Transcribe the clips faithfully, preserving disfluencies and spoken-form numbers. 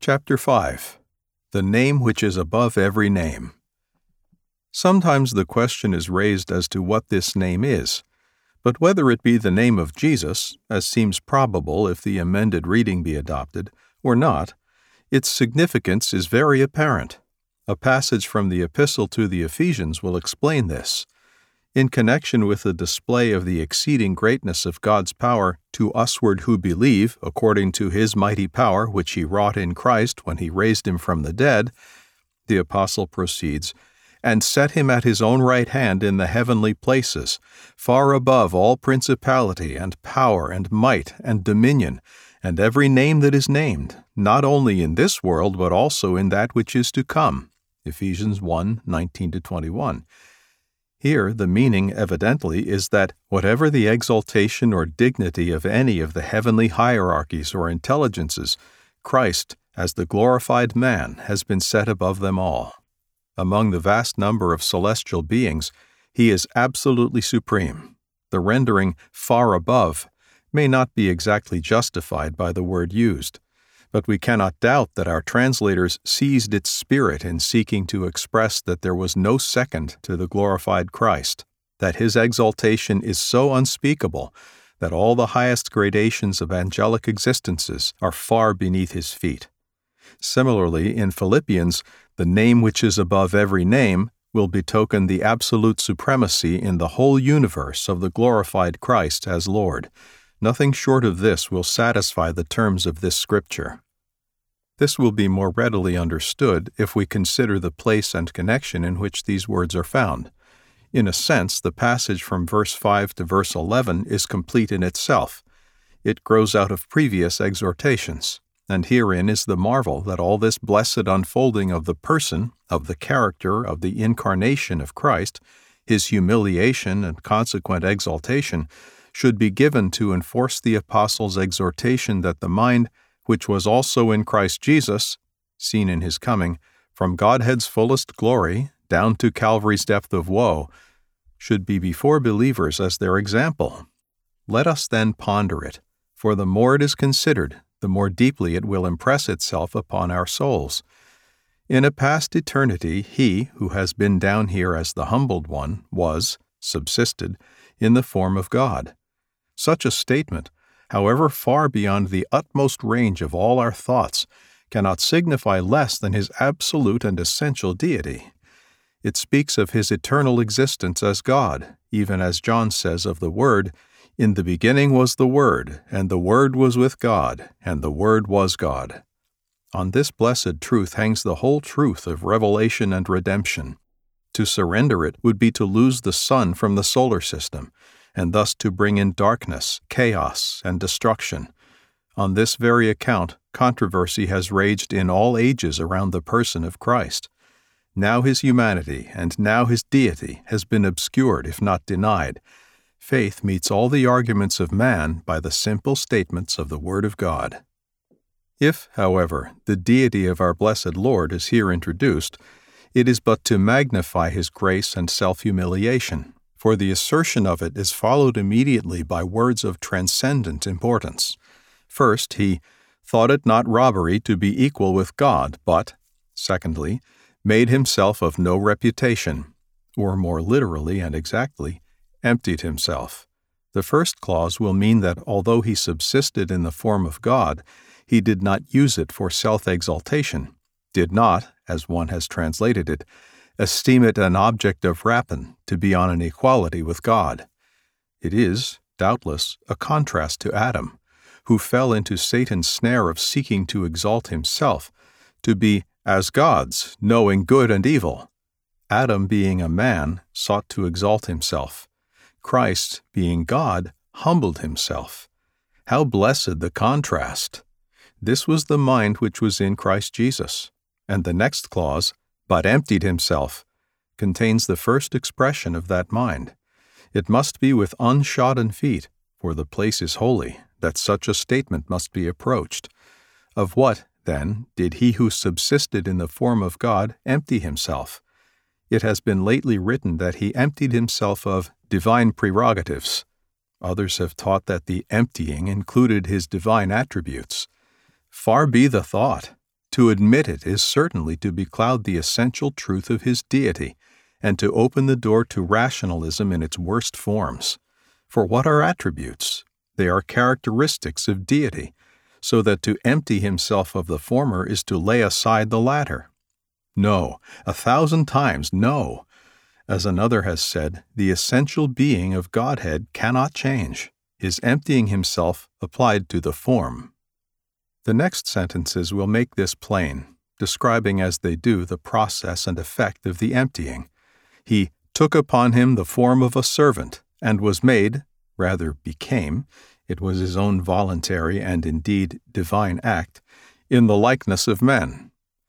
Chapter five. The Name which is above every name. Sometimes the question is raised as to what this name is, but whether it be the name of Jesus, as seems probable if the amended reading be adopted, or not, its significance is very apparent. A passage from the Epistle to the Ephesians will explain this. In connection with the display of the exceeding greatness of God's power to usward who believe, according to His mighty power which He wrought in Christ when He raised Him from the dead, the Apostle proceeds, and set Him at His own right hand in the heavenly places, far above all principality and power and might and dominion, and every name that is named, not only in this world but also in that which is to come. Ephesians one, nineteen to twenty-one. Here, the meaning, evidently, is that whatever the exaltation or dignity of any of the heavenly hierarchies or intelligences, Christ, as the glorified man, has been set above them all. Among the vast number of celestial beings, He is absolutely supreme. The rendering "far above" may not be exactly justified by the word used, but we cannot doubt that our translators seized its spirit in seeking to express that there was no second to the glorified Christ, that His exaltation is so unspeakable that all the highest gradations of angelic existences are far beneath His feet. Similarly, in Philippians, the name which is above every name will betoken the absolute supremacy in the whole universe of the glorified Christ as Lord. Nothing short of this will satisfy the terms of this Scripture. This will be more readily understood if we consider the place and connection in which these words are found. In a sense, the passage from verse five to verse eleven is complete in itself. It grows out of previous exhortations, and herein is the marvel that all this blessed unfolding of the person, of the character, of the incarnation of Christ, His humiliation and consequent exaltation, should be given to enforce the Apostle's exhortation that the mind, which was also in Christ Jesus, seen in His coming, from Godhead's fullest glory down to Calvary's depth of woe, should be before believers as their example. Let us then ponder it, for the more it is considered, the more deeply it will impress itself upon our souls. In a past eternity, He, who has been down here as the humbled one, was, subsisted, in the form of God. Such a statement, however far beyond the utmost range of all our thoughts, cannot signify less than His absolute and essential deity. It speaks of His eternal existence as God, even as John says of the Word, "In the beginning was the Word, and the Word was with God, and the Word was God." On this blessed truth hangs the whole truth of revelation and redemption. To surrender it would be to lose the sun from the solar system, and thus to bring in darkness, chaos, and destruction. On this very account, controversy has raged in all ages around the person of Christ. Now His humanity and now His deity has been obscured, if not denied. Faith meets all the arguments of man by the simple statements of the Word of God. If, however, the deity of our blessed Lord is here introduced, it is but to magnify His grace and self-humiliation, for the assertion of it is followed immediately by words of transcendent importance. First, He thought it not robbery to be equal with God, but, secondly, made Himself of no reputation, or more literally and exactly, emptied Himself. The first clause will mean that although He subsisted in the form of God, He did not use it for self-exaltation, did not, as one has translated it, esteem it an object of rapine to be on an equality with God. It is, doubtless, a contrast to Adam, who fell into Satan's snare of seeking to exalt himself, to be as gods, knowing good and evil. Adam, being a man, sought to exalt himself. Christ, being God, humbled Himself. How blessed the contrast! This was the mind which was in Christ Jesus. And the next clause, "but emptied Himself," contains the first expression of that mind. It must be with unshodden feet, for the place is holy, that such a statement must be approached. Of what, then, did He who subsisted in the form of God empty Himself? It has been lately written that He emptied Himself of divine prerogatives. Others have taught that the emptying included His divine attributes. Far be the thought! To admit it is certainly to becloud the essential truth of his deity, and to open the door to rationalism in its worst forms. For what are attributes? They are characteristics of deity, so that to empty himself of the former is to lay aside the latter. No, a thousand times no. As another has said, the essential being of Godhead cannot change, his emptying himself applied to the form. The next sentences will make this plain, describing as they do the process and effect of the emptying. He took upon him the form of a servant, and was made, rather became, it was his own voluntary and indeed divine act, in the likeness of men.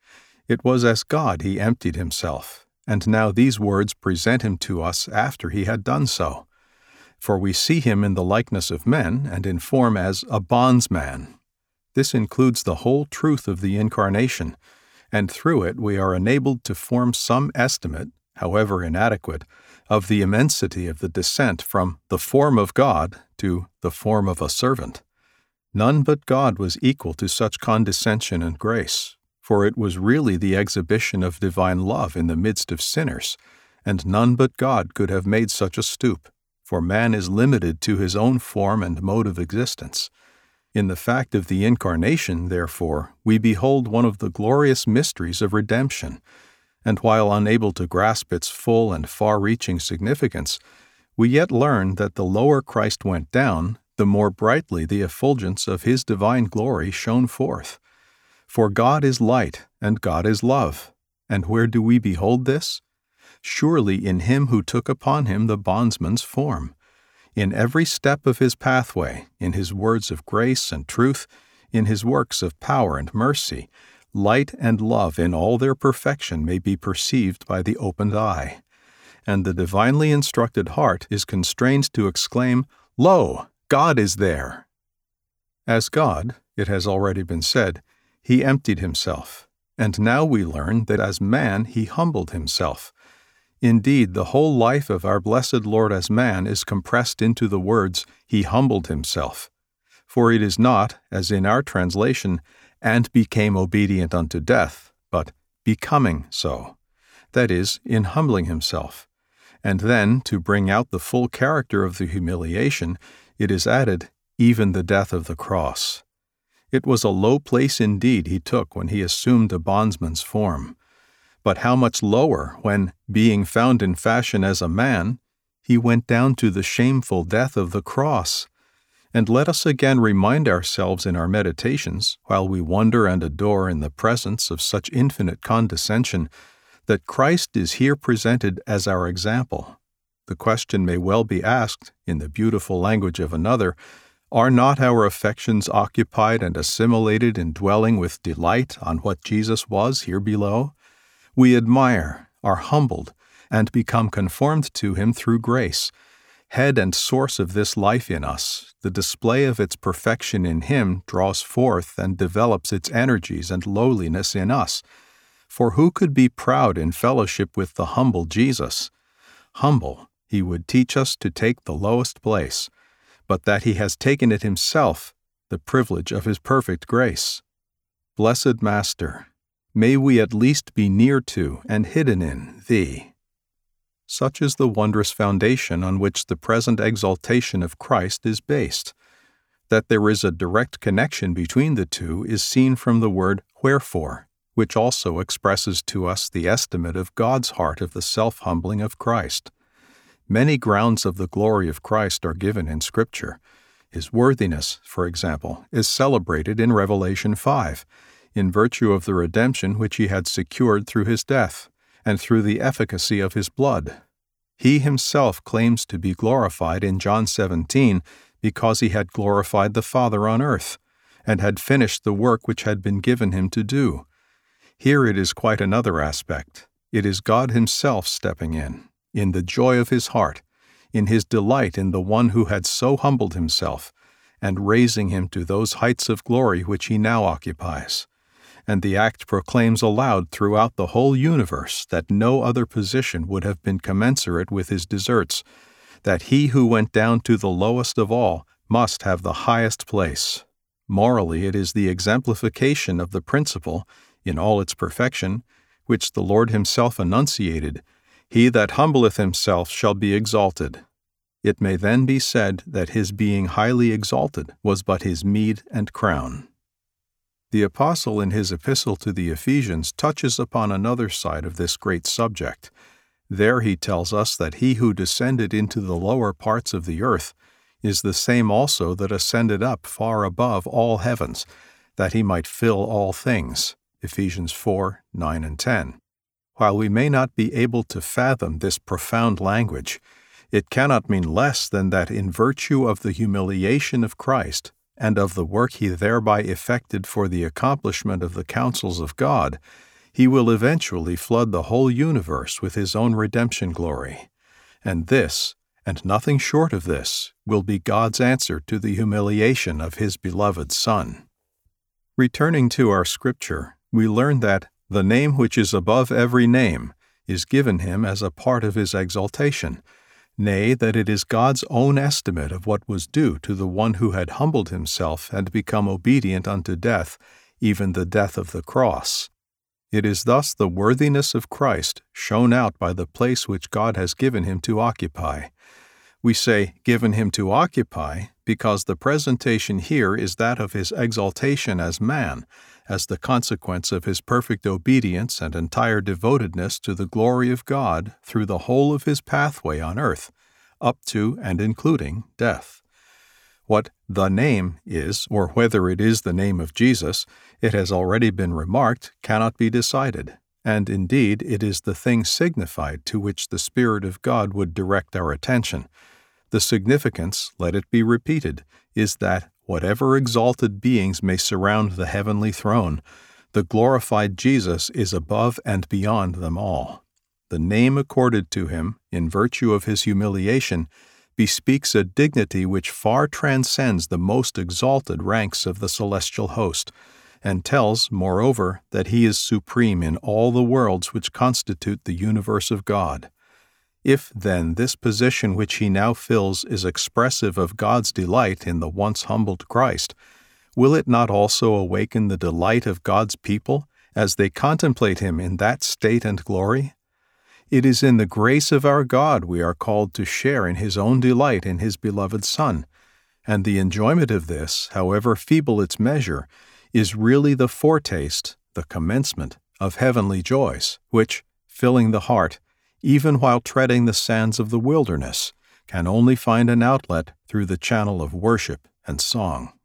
It was as God he emptied himself, and now these words present him to us after he had done so. For we see him in the likeness of men and in form as a bondsman. This includes the whole truth of the Incarnation, and through it we are enabled to form some estimate, however inadequate, of the immensity of the descent from the form of God to the form of a servant. None but God was equal to such condescension and grace, for it was really the exhibition of divine love in the midst of sinners, and none but God could have made such a stoop, for man is limited to his own form and mode of existence. In the fact of the Incarnation, therefore, we behold one of the glorious mysteries of redemption, and while unable to grasp its full and far-reaching significance, we yet learn that the lower Christ went down, the more brightly the effulgence of his divine glory shone forth. For God is light, and God is love. And where do we behold this? Surely in him who took upon him the bondsman's form. In every step of his pathway, in his words of grace and truth, in his works of power and mercy, light and love in all their perfection may be perceived by the opened eye. And the divinely instructed heart is constrained to exclaim, "Lo, God is there!" As God, it has already been said, he emptied himself, and now we learn that as man he humbled himself. Indeed, the whole life of our blessed Lord as man is compressed into the words, "He humbled himself." For it is not, as in our translation, "and became obedient unto death," but "becoming so," that is, in humbling himself. And then, to bring out the full character of the humiliation, it is added, "even the death of the cross." It was a low place indeed he took when he assumed a bondsman's form. But how much lower when, being found in fashion as a man, he went down to the shameful death of the cross. And let us again remind ourselves in our meditations, while we wonder and adore in the presence of such infinite condescension, that Christ is here presented as our example. The question may well be asked, in the beautiful language of another, are not our affections occupied and assimilated in dwelling with delight on what Jesus was here below? We admire, are humbled, and become conformed to him through grace. Head and source of this life in us, the display of its perfection in him draws forth and develops its energies and lowliness in us. For who could be proud in fellowship with the humble Jesus? Humble, he would teach us to take the lowest place, but that he has taken it himself, the privilege of his perfect grace. Blessed Master, may we at least be near to and hidden in thee. Such is the wondrous foundation on which the present exaltation of Christ is based. That there is a direct connection between the two is seen from the word wherefore, which also expresses to us the estimate of God's heart of the self-humbling of Christ. Many grounds of the glory of Christ are given in Scripture. His worthiness, for example, is celebrated in Revelation five, in virtue of the redemption which he had secured through his death, and through the efficacy of his blood. He himself claims to be glorified in John seventeen because he had glorified the Father on earth, and had finished the work which had been given him to do. Here it is quite another aspect. It is God himself stepping in, in the joy of his heart, in his delight in the one who had so humbled himself, and raising him to those heights of glory which he now occupies. And the act proclaims aloud throughout the whole universe that no other position would have been commensurate with his deserts, that he who went down to the lowest of all must have the highest place. Morally, it is the exemplification of the principle, in all its perfection, which the Lord himself enunciated, "He that humbleth himself shall be exalted." It may then be said that his being highly exalted was but his meed and crown. The Apostle in his epistle to the Ephesians touches upon another side of this great subject. There he tells us that he who descended into the lower parts of the earth is the same also that ascended up far above all heavens, that he might fill all things. Ephesians four, nine and ten. While we may not be able to fathom this profound language, it cannot mean less than that in virtue of the humiliation of Christ and of the work he thereby effected for the accomplishment of the counsels of God, he will eventually flood the whole universe with his own redemption glory. And this, and nothing short of this, will be God's answer to the humiliation of his beloved Son. Returning to our scripture, we learn that the name which is above every name is given him as a part of his exaltation, nay, that it is God's own estimate of what was due to the one who had humbled himself and become obedient unto death, even the death of the cross. It is thus the worthiness of Christ shown out by the place which God has given him to occupy. We say, given him to occupy, because the presentation here is that of his exaltation as man, as the consequence of his perfect obedience and entire devotedness to the glory of God through the whole of his pathway on earth, up to and including death. What the name is, or whether it is the name of Jesus, it has already been remarked, cannot be decided, and indeed it is the thing signified to which the Spirit of God would direct our attention. The significance, let it be repeated, is that whatever exalted beings may surround the heavenly throne, the glorified Jesus is above and beyond them all. The name accorded to him, in virtue of his humiliation, bespeaks a dignity which far transcends the most exalted ranks of the celestial host, and tells, moreover, that he is supreme in all the worlds which constitute the universe of God. If, then, this position which he now fills is expressive of God's delight in the once humbled Christ, will it not also awaken the delight of God's people as they contemplate him in that state and glory? It is in the grace of our God we are called to share in his own delight in his beloved Son, and the enjoyment of this, however feeble its measure, is really the foretaste, the commencement, of heavenly joys, which, filling the heart, even while treading the sands of the wilderness, can only find an outlet through the channel of worship and song.